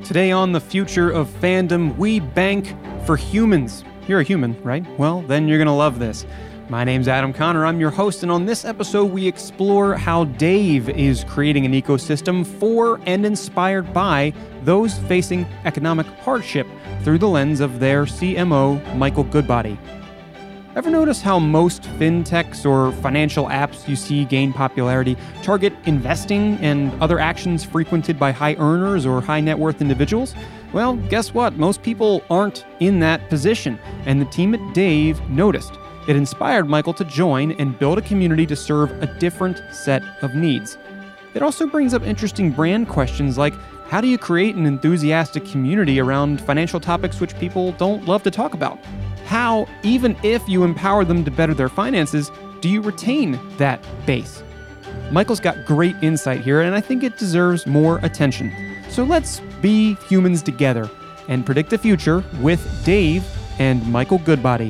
Today on The Future of Fandom, we bank for humans. You're a human, right? Well, then you're going to love this. My name's Adam Connor. I'm your host, and on this episode, we explore how Dave is creating an ecosystem for and inspired by those facing economic hardship through the lens of their CMO, Michael Goodbody. Ever notice how most fintechs or financial apps you see gain popularity target investing and other actions frequented by high earners or high net worth individuals? Well, guess what? Most people aren't in that position, and the team at Dave noticed. It inspired Michael to join and build a community to serve a different set of needs. It also brings up interesting brand questions like, how do you create an enthusiastic community around financial topics which people don't love to talk about? How, even if you empower them to better their finances, do you retain that base? Michael's got great insight here, and I think it deserves more attention. So let's be humans together and predict the future with Dave and Michael Goodbody.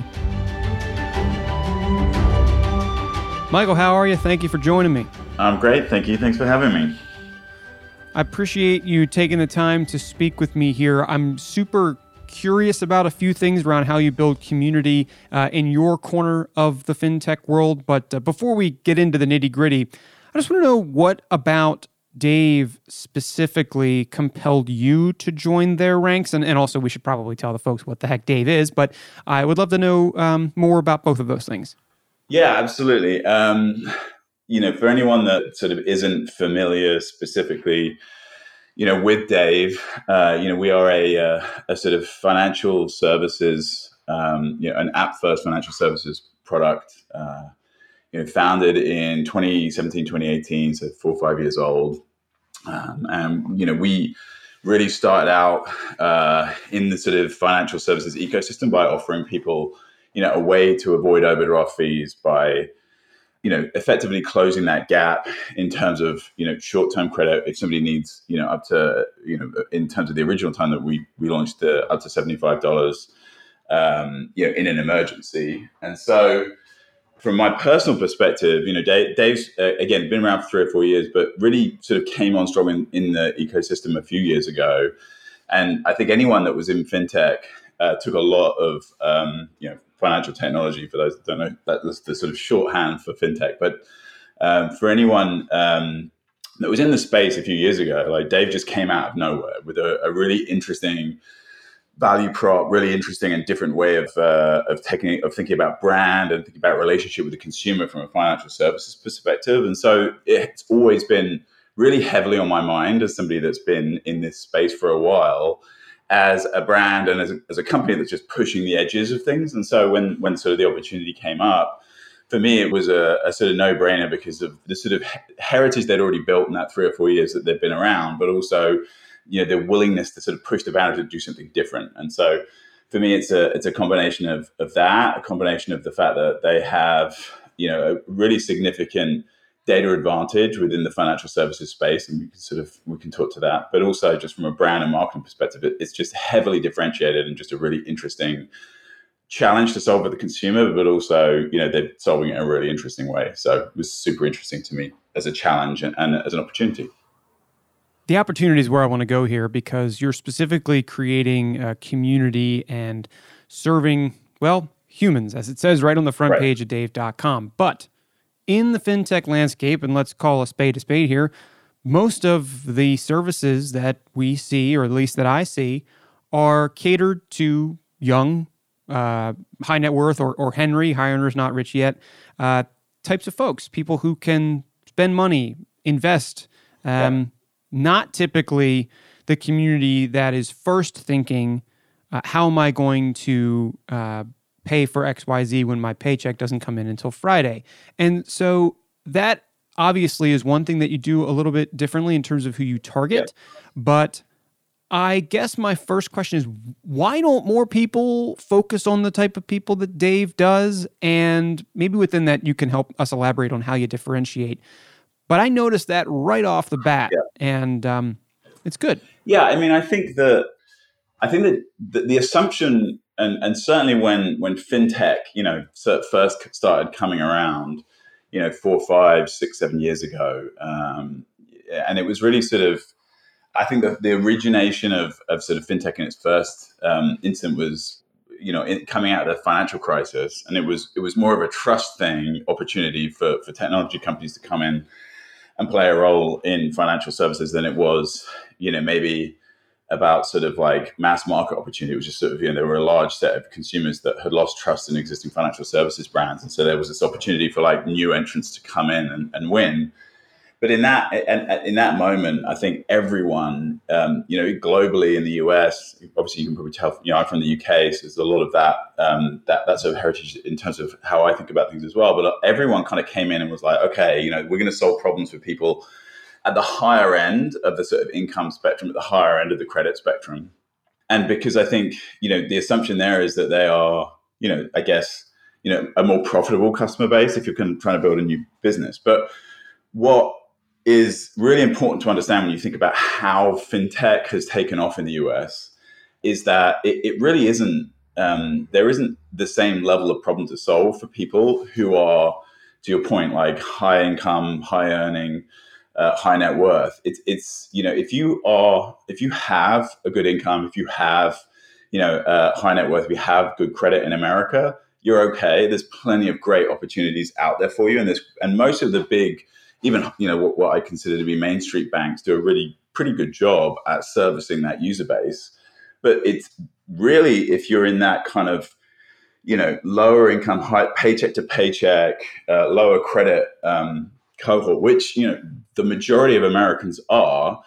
Michael, how are you? Thank you for joining me. I'm great, thank you. Thanks for having me. I appreciate you taking the time to speak with me here. I'm super curious about a few things around how you build community in your corner of the fintech world. But before we get into the nitty-gritty, I just want to know what about Dave specifically compelled you to join their ranks? And also, we should probably tell the folks what the heck Dave is, but I would love to know more about both of those things. Yeah, absolutely. For anyone that sort of isn't familiar specifically, with Dave, we are a sort of financial services, an app-first financial services product, founded in 2017, 2018, so 4 or 5 years old. We really started out in the sort of financial services ecosystem by offering people, a way to avoid overdraft fees by effectively closing that gap in terms of, short-term credit. If somebody needs, up to, in terms of the original time that we launched up to $75, in an emergency. And so from my personal perspective, Dave's, again, been around for 3 or 4 years, but really sort of came on strong in the ecosystem a few years ago. And I think anyone that was in fintech took a lot of, financial technology. For those that don't know, that's the sort of shorthand for fintech. But for anyone that was in the space a few years ago, like Dave just came out of nowhere with a really interesting value prop, really interesting and different way of thinking about brand and thinking about relationship with the consumer from a financial services perspective. And so it's always been really heavily on my mind as somebody that's been in this space for a while, as a brand and as a company that's just pushing the edges of things. And so when sort of the opportunity came up, for me, it was a sort of no-brainer because of the sort of heritage they'd already built in that 3 or 4 years that they've been around, but also, their willingness to sort of push the boundary to do something different. And so for me, it's a combination of that, a combination of the fact that they have, a really significant data advantage within the financial services space, and we can talk to that. But also, just from a brand and marketing perspective, it's just heavily differentiated and just a really interesting challenge to solve for the consumer. But also, they're solving it in a really interesting way. So it was super interesting to me as a challenge and as an opportunity. The opportunity is where I want to go here because you're specifically creating a community and serving, well, humans, as it says right on the front page of Dave.com. But in the fintech landscape, and let's call a spade here, most of the services that we see, or at least that I see, are catered to young, high net worth or Henry, high earners not rich yet, types of folks, people who can spend money, invest, not typically the community that is first thinking, how am I going to pay for XYZ when my paycheck doesn't come in until Friday? And so that obviously is one thing that you do a little bit differently in terms of who you target. But I guess my first question is, why don't more people focus on the type of people that Dave does? And maybe within that, you can help us elaborate on how you differentiate. But I noticed that right off the bat, and it's good. Yeah, I mean, I think that the assumption, and certainly when fintech, first started coming around, 4, 5, 6, 7 years ago, and it was really sort of I think that the origination of sort of fintech in its first instant was, coming out of the financial crisis, and it was more of a trust thing, opportunity for technology companies to come in and play a role in financial services than it was, maybe about sort of like mass market opportunity. It was just sort of, there were a large set of consumers that had lost trust in existing financial services brands. And so there was this opportunity for like new entrants to come in and win. But in that moment, I think everyone, globally in the US, obviously you can probably tell, I'm from the UK, so there's a lot of that sort of heritage in terms of how I think about things as well. But everyone kind of came in and was like, okay, we're going to solve problems for people at the higher end of the sort of income spectrum, at the higher end of the credit spectrum. And because I think, the assumption there is that they are, I guess, a more profitable customer base if you're trying to build a new business. But what is really important to understand when you think about how fintech has taken off in the US is that it really isn't, there isn't the same level of problem to solve for people who are, to your point, like high income, high earning, high net worth. It's if you have a good income, if you have high net worth, if you have good credit in America, you're okay. There's plenty of great opportunities out there for you, and most of the big, even what I consider to be Main Street banks, do a really pretty good job at servicing that user base. But it's really, if you're in that kind of lower income, high paycheck to paycheck, lower credit cohort, which the majority of Americans are,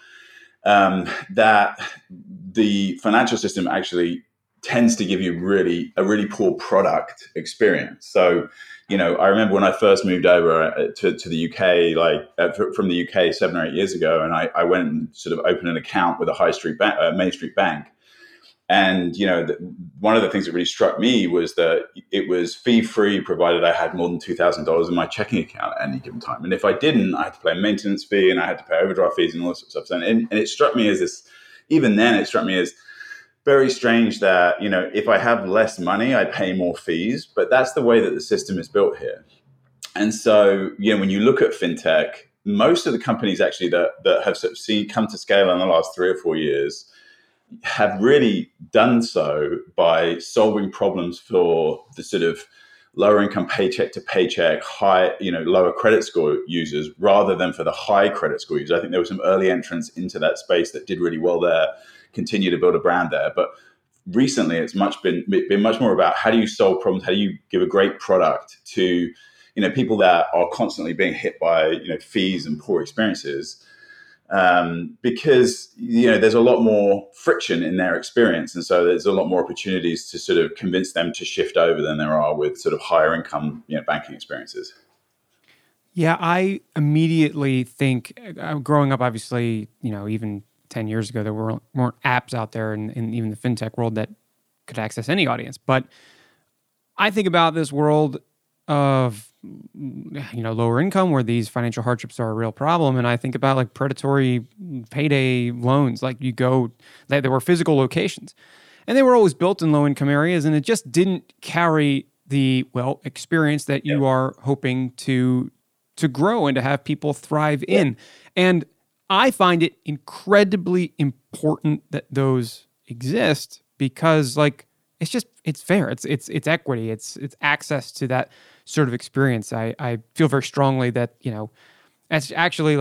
that the financial system actually tends to give you a really poor product experience. So, I remember when I first moved over to the UK, from the UK 7 or 8 years ago, and I went and sort of opened an account with a Main Street bank. And, one of the things that really struck me was that it was fee-free, provided I had more than $2,000 in my checking account at any given time. And if I didn't, I had to pay a maintenance fee and I had to pay overdraft fees and all sorts of stuff. And it struck me as this, even then it struck me as very strange that, if I have less money, I pay more fees, but that's the way that the system is built here. And so, when you look at fintech, most of the companies actually that have sort of come to scale in the last 3 or 4 years have really done so by solving problems for the sort of lower income paycheck to paycheck, high, lower credit score users rather than for the high credit score users. I think there were some early entrants into that space that did really well there, continue to build a brand there. But recently it's been much more about how do you solve problems? How do you give a great product to, people that are constantly being hit by, fees and poor experiences. Because there's a lot more friction in their experience, and so there's a lot more opportunities to sort of convince them to shift over than there are with sort of higher income banking experiences. Yeah, I immediately think, growing up, obviously, even 10 years ago, there weren't apps out there in even the fintech world that could access any audience. But I think about this world of lower income where these financial hardships are a real problem, and I think about like predatory payday loans. Like there were physical locations, and they were always built in low income areas, and it just didn't carry the experience that you are hoping to grow and to have people thrive in. And I find it incredibly important that those exist because it's fair. It's equity. It's access to that sort of experience. I feel very strongly that, it's actually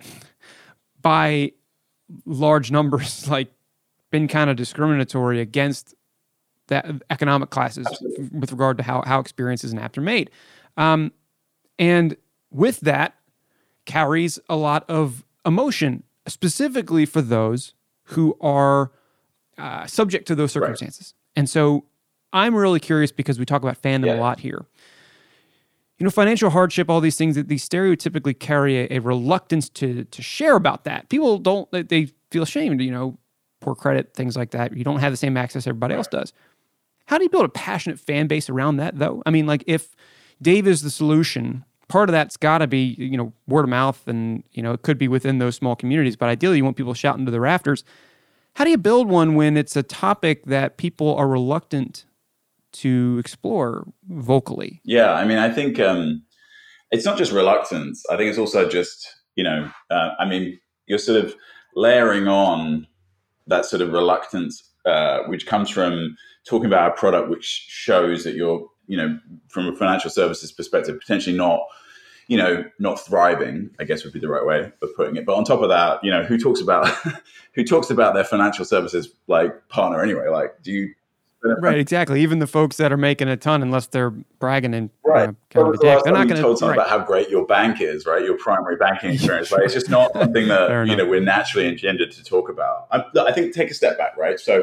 by large numbers, been kind of discriminatory against that economic classes. Absolutely. With regard to how experiences and apps are made. And with that carries a lot of emotion, specifically for those who are subject to those circumstances. Right. And so I'm really curious because we talk about fandom a lot here. Financial hardship, all these things, that these stereotypically carry a reluctance to share about that. People they feel ashamed, poor credit, things like that. You don't have the same access everybody else does. How do you build a passionate fan base around that, though? I mean, if Dave is the solution, part of that's got to be, word of mouth, and, it could be within those small communities, but ideally you want people shouting to the rafters. How do you build one when it's a topic that people are reluctant to explore vocally? Yeah, I mean, I think it's not just reluctance. I think it's also just, you're sort of layering on that sort of reluctance, which comes from talking about a product which shows that you're, from a financial services perspective, potentially not thriving, I guess would be the right way of putting it. But on top of that, who talks about their financial services like partner anyway? Like, do you? Right, exactly. Even the folks that are making a ton, unless they're bragging and right, kind of a dick, they're not going to told someone about how great your bank is, right? Your primary banking experience. Like, it's just not something that we're naturally engendered to talk about. I think take a step back, right? So,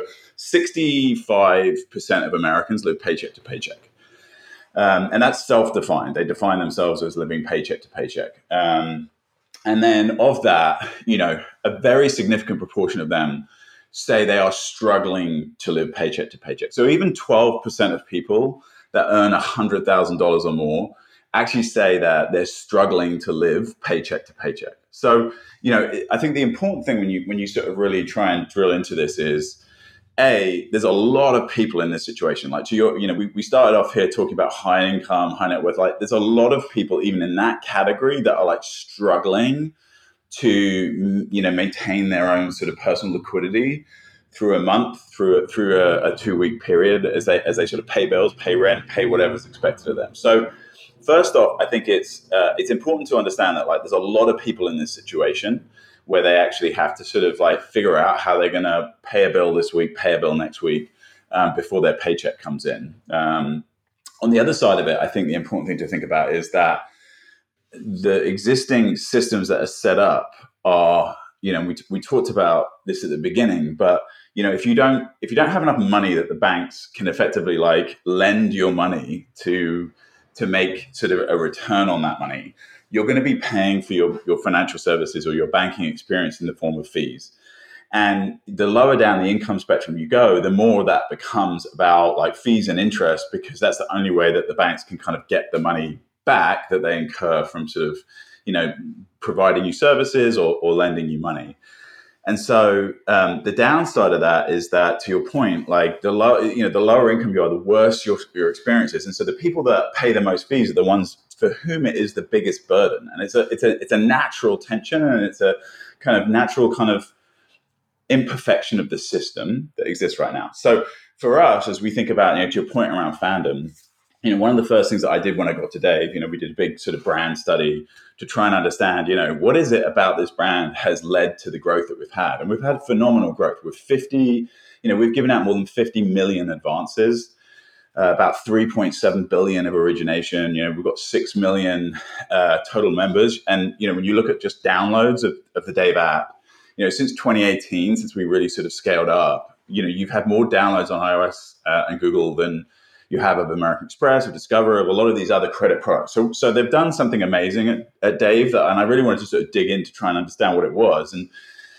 65% of Americans live paycheck to paycheck. And that's self-defined. They define themselves as living paycheck to paycheck. And then of that, a very significant proportion of them say they are struggling to live paycheck to paycheck. So even 12% of people that earn $100,000 or more actually say that they're struggling to live paycheck to paycheck. So, I think the important thing when you sort of really try and drill into this is, there's a lot of people in this situation. Like, we started off here talking about high income, high net worth. Like, there's a lot of people even in that category that are like struggling to, maintain their own sort of personal liquidity through a month, through a 2-week period as they sort of pay bills, pay rent, pay whatever's expected of them. So first off, I think it's important to understand that like there's a lot of people in this situation where they actually have to sort of like figure out how they're going to pay a bill this week, pay a bill next week before their paycheck comes in. On the other side of it, I think the important thing to think about is that the existing systems that are set up are, we talked about this at the beginning, but if you don't have enough money that the banks can effectively like lend your money to make sort of a return on that money, you're going to be paying for your financial services or your banking experience in the form of fees. And the lower down the income spectrum you go, the more that becomes about like fees and interest, because that's the only way that the banks can kind of get the money back that they incur from sort of, providing you services or lending you money. And so the downside of that is that, to your point, like the lower income you are, the worse your experience is. And so the people that pay the most fees are the ones for whom it is the biggest burden. And it's a natural tension, and it's a kind of natural kind of imperfection of the system that exists right now. So for us, as we think about, to your point around fandom, one of the first things that I did when I got to Dave, we did a big sort of brand study to try and understand, what is it about this brand has led to the growth that we've had. And we've had phenomenal growth with 50, we've given out more than 50 million advances, about 3.7 billion of origination. We've got 6 million total members. And, when you look at just downloads of the Dave app, since 2018, since we really sort of scaled up, you've had more downloads on iOS and Google than you have of American Express, of Discover, of a lot of these other credit products. So they've done something amazing at Dave, and I really wanted to sort of dig in to try and understand what it was. And,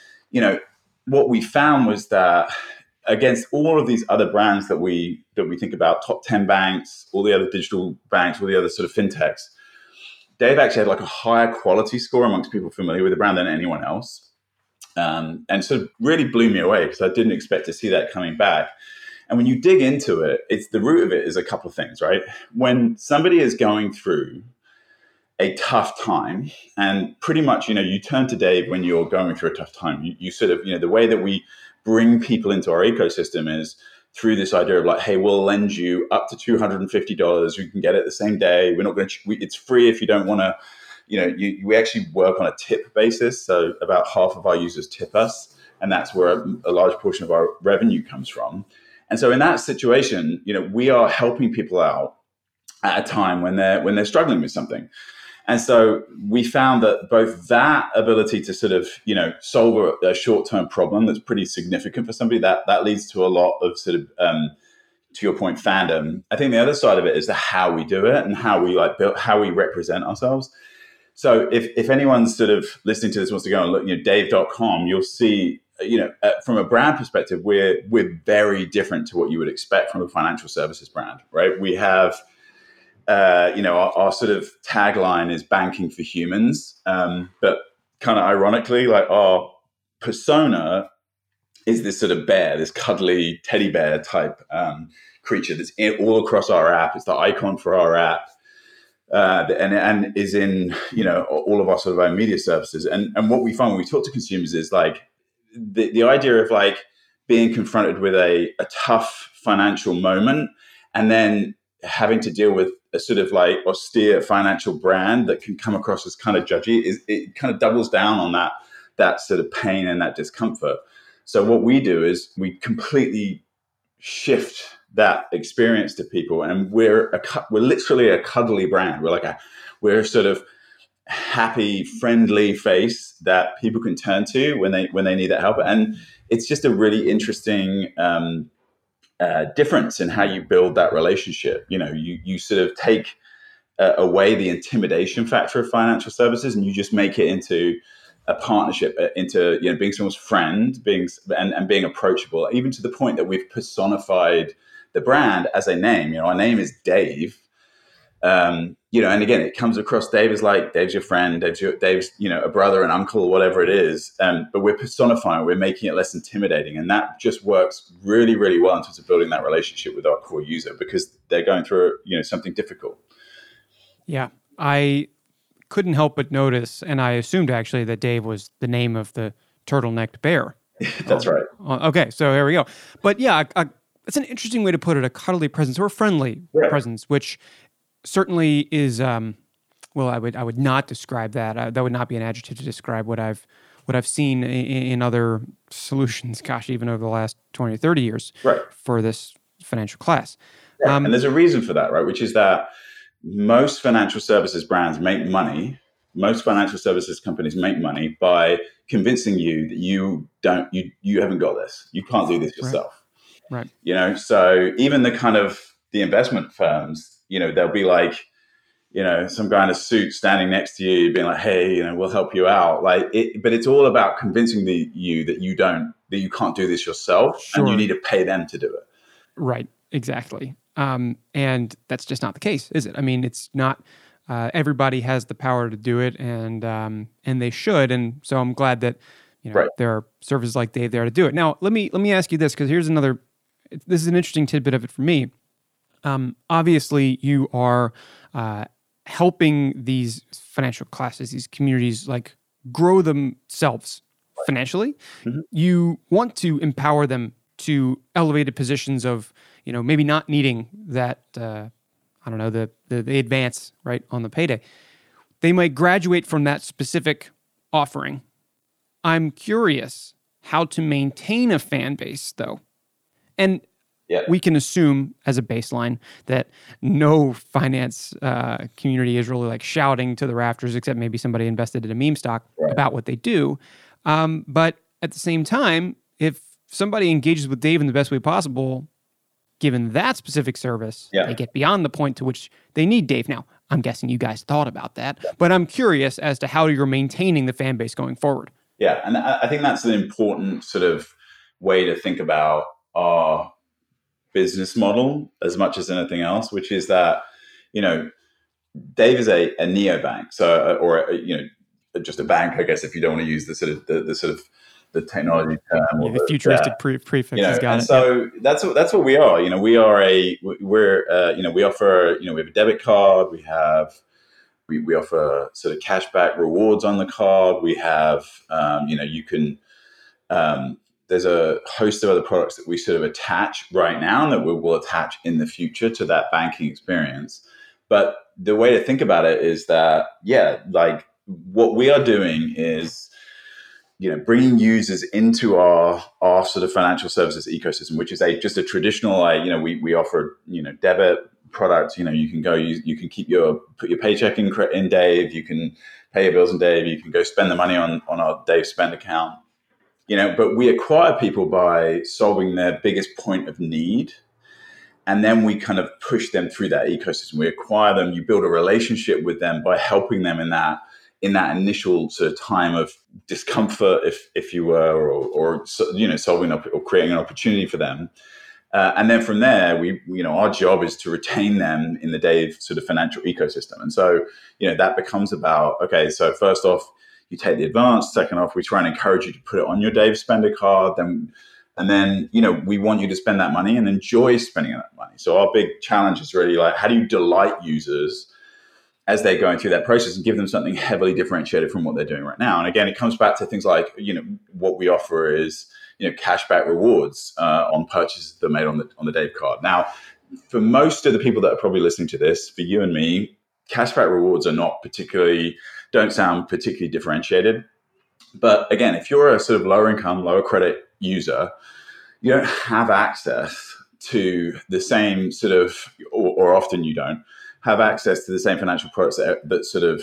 what we found was that against all of these other brands that we think about, top 10 banks, all the other digital banks, all the other sort of fintechs, Dave actually had like a higher quality score amongst people familiar with the brand than anyone else. And sort of really blew me away because I didn't expect to see that coming back. And when you dig into it, it's the root of it is a couple of things, right? When somebody is going through a tough time, and pretty much, you turn to Dave when you're going through a tough time. You sort of, the way that we bring people into our ecosystem is through this idea of like, hey, we'll lend you up to $250. You can get it the same day. We're not going to, it's free if you don't want to, we actually work on a tip basis. So about half of our users tip us, and that's where a large portion of our revenue comes from. And so in that situation, we are helping people out at a time when they're struggling with something. And so we found that both that ability to sort of, solve a short-term problem that's pretty significant for somebody, that leads to a lot of sort of, to your point, fandom. I think the other side of it is the how we do it and how we how we represent ourselves. So if anyone's sort of listening to this wants to go and look, Dave.com, you'll see, from a brand perspective, we're very different to what you would expect from a financial services brand, right? We have, our sort of tagline is banking for humans, but kind of ironically, like our persona is this sort of bear, this cuddly teddy bear type creature that's all across our app. It's the icon for our app. And is in, all of our sort of own media services. And what we find when we talk to consumers is like, the idea of like being confronted with a tough financial moment and then having to deal with a sort of like austere financial brand that can come across as kind of judgy, it kind of doubles down on that sort of pain and that discomfort. So what we do is we completely shift that experience to people, and we're literally a cuddly brand. We're sort of happy, friendly face that people can turn to when they need that help. And it's just a really interesting difference in how you build that relationship. You sort of take away the intimidation factor of financial services, and you just make it into a partnership, into being someone's friend, being approachable, even to the point that we've personified the brand as a name. Our name is Dave. And again, it comes across Dave as like Dave's your friend, Dave's a brother, an uncle, whatever it is. But we're personifying, we're making it less intimidating, and that just works really, really well in terms of building that relationship with our core user because they're going through something difficult. Yeah, I couldn't help but notice, and I assumed actually that Dave was the name of the turtlenecked bear. That's right. Okay, so here we go. But yeah, it's an interesting way to put it, a cuddly presence or a friendly presence, which certainly is, I would not describe that. That would not be an adjective to describe what I've seen in other solutions, gosh, even over the last 20 or 30 years for this financial class. Yeah. And there's a reason for that, right? Which is that most financial services brands make money. Most financial services companies make money by convincing you that you haven't got this. You can't do this yourself. Right. So even the investment firms, they'll be like, some guy in a suit standing next to you being like, hey, we'll help you out. But it's all about convincing you that you can't do this yourself, and you need to pay them to do it. Right. Exactly. And that's just not the case, is it? I mean, it's not, everybody has the power to do it, and they should. And so I'm glad that, there are services like Dave there to do it. Now, let me ask you this, because this is an interesting tidbit of it for me. Obviously you are, helping these financial classes, these communities, like grow themselves financially. Mm-hmm. You want to empower them to elevated positions of, maybe not needing that, the advance, right, on the payday. They might graduate from that specific offering. I'm curious how to maintain a fan base, though. And we can assume as a baseline that no finance community is really like shouting to the rafters, except maybe somebody invested in a meme stock about what they do. But at the same time, if somebody engages with Dave in the best way possible, given that specific service, they get beyond the point to which they need Dave. Now, I'm guessing you guys thought about that, but I'm curious as to how you're maintaining the fan base going forward. Yeah, and I think that's an important sort of way to think about our business model as much as anything else, which is that, Dave is a neobank, or just a bank, I guess, if you don't want to use the sort of the technology term, or the futuristic prefix has got it. So that's what we are. We are we offer, we have a debit card. We offer sort of cashback rewards on the card. We have, you can. There's a host of other products that we sort of attach right now and that we will attach in the future to that banking experience. But the way to think about it is that, what we are doing is, bringing users into our sort of financial services ecosystem, which is just a traditional, we offer, debit products. You can go, you can put your paycheck in Dave, you can pay your bills in Dave, you can go spend the money on our Dave Spend account. But we acquire people by solving their biggest point of need. And then we kind of push them through that ecosystem. We acquire them, you build a relationship with them by helping them in that initial sort of time of discomfort, if you were, or solving or creating an opportunity for them. And then from there, our job is to retain them in the Dave sort of financial ecosystem. And so, that becomes about, okay, so first off, you take the advance. Second off, we try and encourage you to put it on your Dave Spender card. And then, we want you to spend that money and enjoy spending that money. So our big challenge is really like, how do you delight users as they're going through that process and give them something heavily differentiated from what they're doing right now. And again, it comes back to things like, what we offer is, cashback rewards on purchases that are made on the Dave card. Now, for most of the people that are probably listening to this, for you and me, cashback rewards don't sound particularly differentiated. But again, if you're a sort of lower income, lower credit user, you don't have access to the same sort of, or often you don't have access to the same financial products that sort of,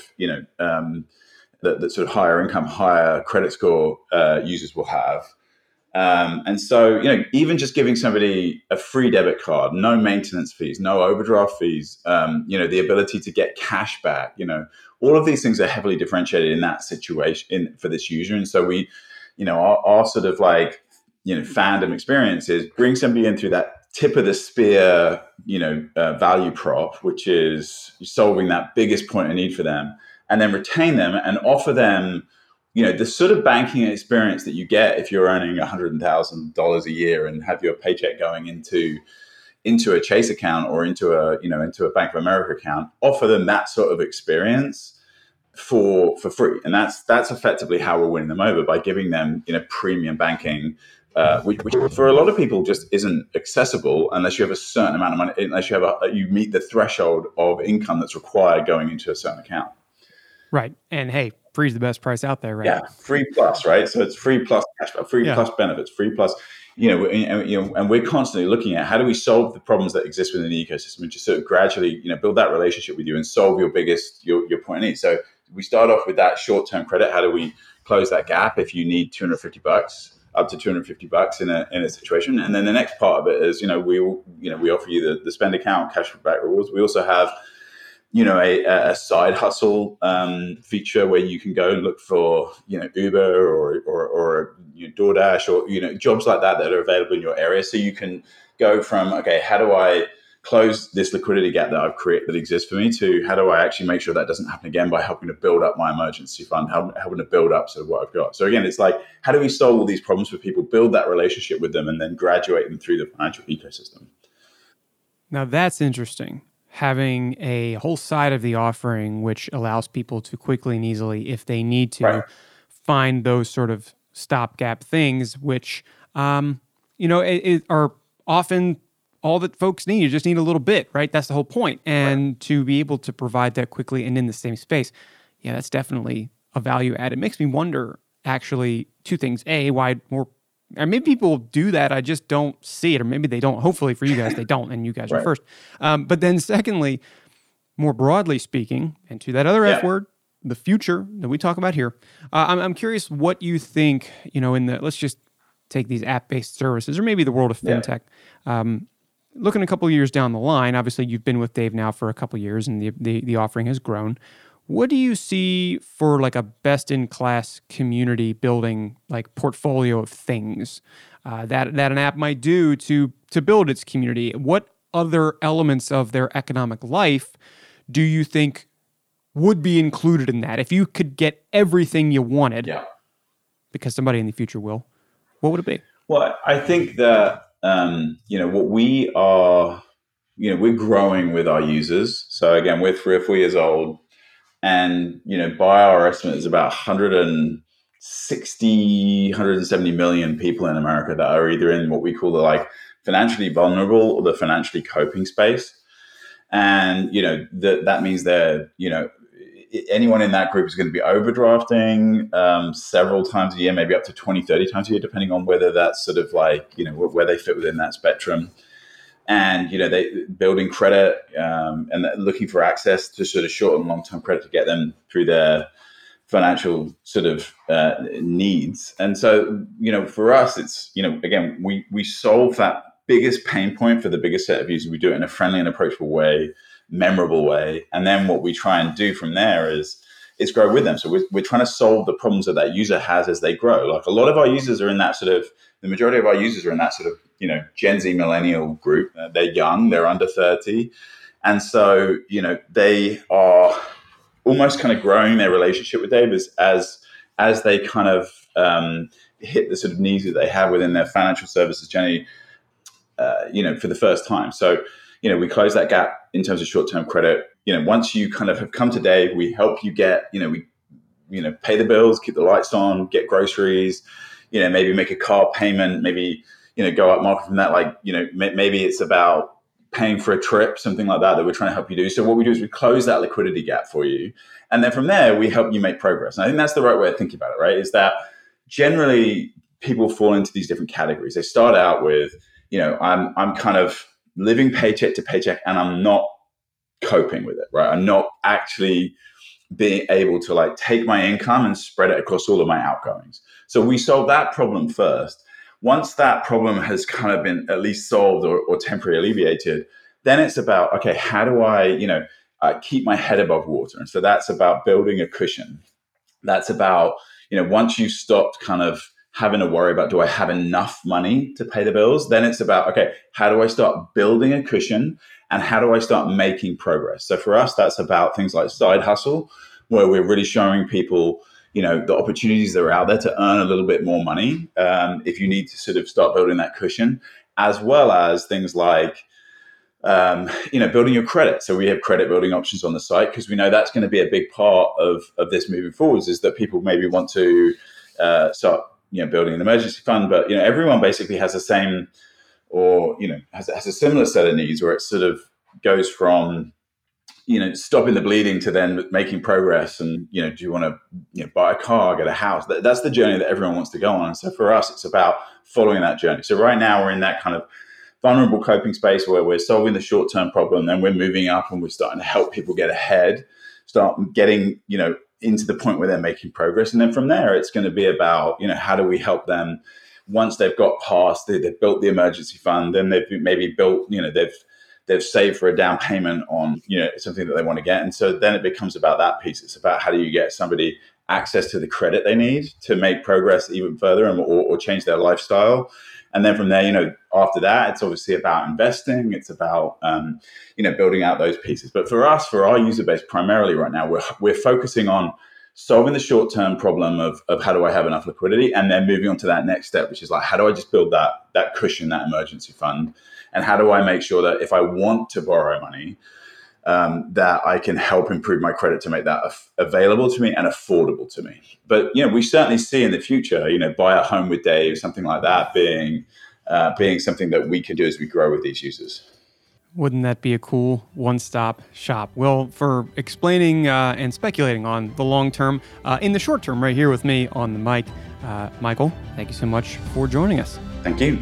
that sort of higher income, higher credit score users will have. And so, even just giving somebody a free debit card, no maintenance fees, no overdraft fees, the ability to get cash back, all of these things are heavily differentiated in that situation for this user. And so we, our sort of like, fandom experience is bring somebody in through that tip of the spear, value prop, which is solving that biggest point of need for them, and then retain them and offer them, the sort of banking experience that you get if you're earning $100,000 a year and have your paycheck going into a Chase account or into a Bank of America account. Offer them that sort of experience for free, and that's effectively how we're winning them over, by giving them premium banking, which for a lot of people just isn't accessible unless you have a certain amount of money, unless you meet the threshold of income that's required going into a certain account. Right, and hey, free is the best price out there, right? Yeah, free plus, right? So it's free plus cashback, free plus benefits, free plus, and we're constantly looking at how do we solve the problems that exist within the ecosystem and just sort of gradually, build that relationship with you and solve your point of need. So we start off with that short-term credit. How do we close that gap if you need $250, up to $250 in a situation? And then the next part of it is, we offer you the spend account, cashback rewards. We also have a side hustle feature where you can go and look for, Uber or DoorDash or, jobs like that are available in your area. So you can go from, okay, how do I close this liquidity gap that I've created that exists for me, to how do I actually make sure that doesn't happen again by helping to build up my emergency fund, helping to build up sort of what I've got. So again, it's like, how do we solve all these problems for people, build that relationship with them, and then graduate them through the financial ecosystem? Now that's interesting. Having a whole side of the offering which allows people to quickly and easily, if they need to, find those sort of stopgap things, which are often all that folks need. You just need a little bit, right? That's the whole point. And to be able to provide that quickly and in the same space, yeah, that's definitely a value add. It makes me wonder, actually, two things. A, why more, or maybe people do that, I just don't see it, or maybe they don't. Hopefully for you guys, they don't, and you guys are first. But then secondly, more broadly speaking, and to that other F word, the future that we talk about here, I'm curious what you think, let's just take these app-based services, or maybe the world of fintech. Looking a couple of years down the line, obviously you've been with Dave now for a couple of years, and the offering has grown. What do you see for like a best-in-class community building like portfolio of things that an app might do to build its community? What other elements of their economic life do you think would be included in that? If you could get everything you wanted, because somebody in the future will, what would it be? Well, I think that what we are, we're growing with our users. So again, we're 3 or 4 years old. And, by our estimate, there's about 170 million people in America that are either in what we call the like financially vulnerable or the financially coping space. And, that means they're, anyone in that group is going to be overdrafting several times a year, maybe up to 20, 30 times a year, depending on whether that's sort of like, where they fit within that spectrum. And, they building credit and looking for access to sort of short and long-term credit to get them through their financial sort of needs. And so, for us, it's, again, we solve that biggest pain point for the biggest set of users. We do it in a friendly and approachable way, memorable way. And then what we try and do from there is grow with them. So we're trying to solve the problems that user has as they grow. Like a lot of our users are in that sort of, the majority of our users are in that sort of, Gen Z millennial group. They're young, they're under 30. And so, they are almost kind of growing their relationship with Dave as they kind of hit the sort of needs that they have within their financial services journey, for the first time. So, we close that gap in terms of short-term credit. Once you kind of have come to Dave, we help you get, pay the bills, keep the lights on, get groceries, maybe make a car payment, maybe, go up market from that. Like, maybe it's about paying for a trip, something like that we're trying to help you do. So what we do is we close that liquidity gap for you. And then from there, we help you make progress. And I think that's the right way of thinking about it, right? Is that generally people fall into these different categories. They start out with, I'm kind of living paycheck to paycheck and I'm not coping with it, right? I'm not actually being able to like take my income and spread it across all of my outgoings. So we solve that problem first. Once that problem has kind of been at least solved or temporarily alleviated, then it's about, okay, how do I, keep my head above water? And so that's about building a cushion. That's about, once you stopped kind of having to worry about, do I have enough money to pay the bills? Then it's about, okay, how do I start building a cushion and how do I start making progress? So for us, that's about things like side hustle, where we're really showing people, the opportunities that are out there to earn a little bit more money if you need to sort of start building that cushion, as well as things like, building your credit. So we have credit building options on the site because we know that's going to be a big part of this moving forwards, is that people maybe want to start, building an emergency fund, but, everyone basically has the same or, has a similar set of needs where it sort of goes from, stopping the bleeding to then making progress. And, do you want to buy a car, get a house? That's the journey that everyone wants to go on. And so for us, it's about following that journey. So right now we're in that kind of vulnerable coping space where we're solving the short-term problem, then we're moving up and we're starting to help people get ahead, start getting, into the point where they're making progress. And then from there, it's going to be about, how do we help them once they've got past, they've built the emergency fund, then they've maybe built, they've saved for a down payment on, something that they want to get. And so then it becomes about that piece. It's about how do you get somebody access to the credit they need to make progress even further or change their lifestyle. And then from there, after that, it's obviously about investing. It's about, building out those pieces. But for us, for our user base, primarily right now, we're focusing on solving the short-term problem of how do I have enough liquidity, and then moving on to that next step, which is like, how do I just build that cushion, that emergency fund? And how do I make sure that if I want to borrow money, that I can help improve my credit to make that available to me and affordable to me. But, we certainly see in the future, buy a home with Dave, something like that being something that we can do as we grow with these users. Wouldn't that be a cool one-stop shop? Well, for explaining and speculating on the long term, in the short term, right here with me on the mic, Michael, thank you so much for joining us. Thank you.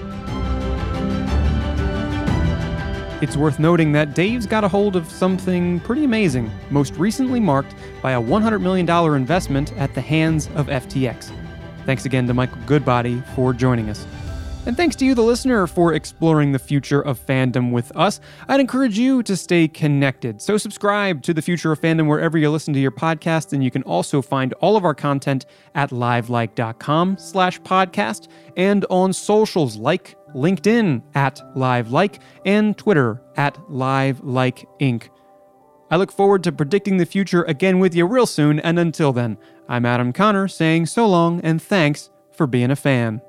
It's worth noting that Dave's got a hold of something pretty amazing, most recently marked by a $100 million investment at the hands of FTX. Thanks again to Michael Goodbody for joining us. And thanks to you, the listener, for exploring the future of fandom with us. I'd encourage you to stay connected. So subscribe to The Future of Fandom wherever you listen to your podcast, and you can also find all of our content at livelike.com/podcast and on socials like LinkedIn at LiveLike and Twitter at LiveLikeInc. I look forward to predicting the future again with you real soon, and until then, I'm Adam Connor saying so long and thanks for being a fan.